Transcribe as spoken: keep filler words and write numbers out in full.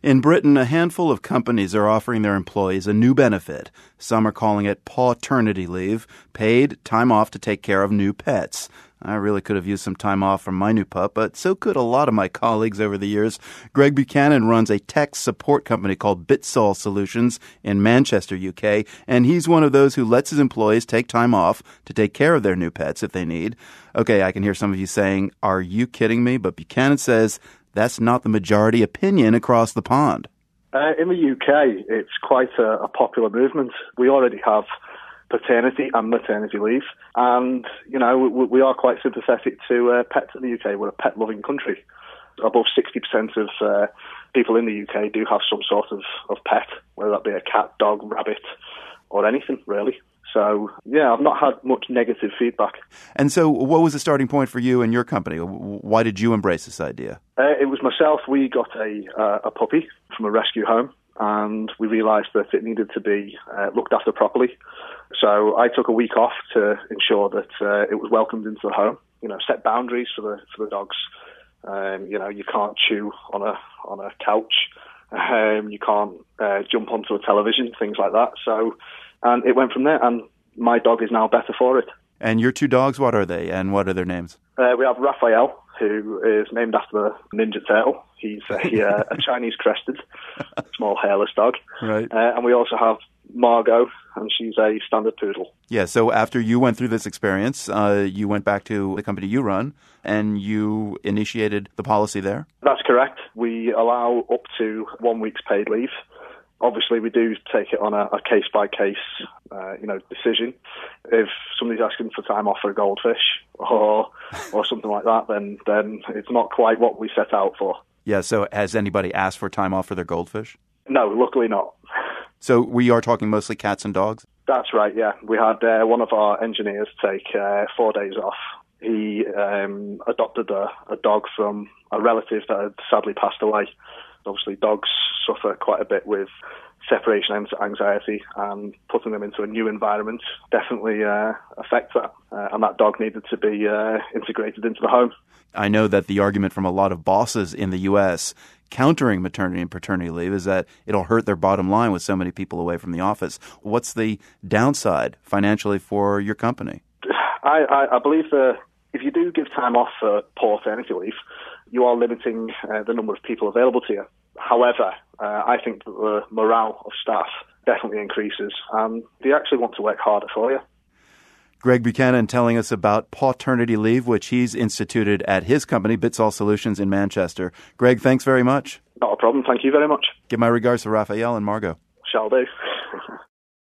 In Britain, a handful of companies are offering their employees a new benefit. Some are calling it pawternity leave, paid time off to take care of new pets. I really could have used some time off from my new pup, but so could a lot of my colleagues over the years. Greg Buchanan runs a tech support company called Bitsol Solutions in Manchester, U K, and he's one of those who lets his employees take time off to take care of their new pets if they need. Okay, I can hear some of you saying, "Are you kidding me?" But Buchanan says that's not the majority opinion across the pond. Uh, in the U K, it's quite a, a popular movement. We already have paternity and maternity leave. And, you know, we, we are quite sympathetic to uh, pets in the U K. We're a pet-loving country. Above sixty percent of uh, people in the U K do have some sort of, of pet, whether that be a cat, dog, rabbit, or anything, really. So, yeah, I've not had much negative feedback. And so what was the starting point for you and your company? Why did you embrace this idea? Uh, it was myself. We got a, uh, a puppy from a rescue home, and we realised that it needed to be uh, looked after properly. So I took a week off to ensure that uh, it was welcomed into the home. You know, set boundaries for the for the dogs. Um, you know, you can't chew on a on a couch. Um, you can't uh, jump onto a television, things like that. So, and it went from there. And my dog is now better for it. And your two dogs, what are they, and what are their names? Uh, we have Raphael, who is named after the Ninja Turtle. He's a, uh, a Chinese crested, small hairless dog. Right. Uh, and we also have Margot, and she's a standard poodle. Yeah, so after you went through this experience, uh, you went back to the company you run, and you initiated the policy there? That's correct. We allow up to one week's paid leave. Obviously, we do take it on a, a case-by-case, uh, you know, decision. If somebody's asking for time off for a goldfish or or something like that, then then it's not quite what we set out for. Yeah, so has anybody asked for time off for their goldfish? No, luckily not. So we are talking mostly cats and dogs? That's right, yeah. We had uh, one of our engineers take uh, four days off. He um, adopted a, a dog from a relative that had sadly passed away. Obviously, dogs suffer quite a bit with separation anxiety, and putting them into a new environment definitely uh, affects that. Uh, and that dog needed to be uh, integrated into the home. I know that the argument from a lot of bosses in the U S countering maternity and paternity leave is that it'll hurt their bottom line with so many people away from the office. What's the downside financially for your company? I, I, I believe that if you do give time off for paternity leave, you are limiting uh, the number of people available to you. However, uh, I think that the morale of staff definitely increases, and they actually want to work harder for you. Greg Buchanan telling us about pawternity leave, which he's instituted at his company, Bitsol Solutions in Manchester. Greg, thanks very much. Not a problem. Thank you very much. Give my regards to Raphael and Margot. Shall do.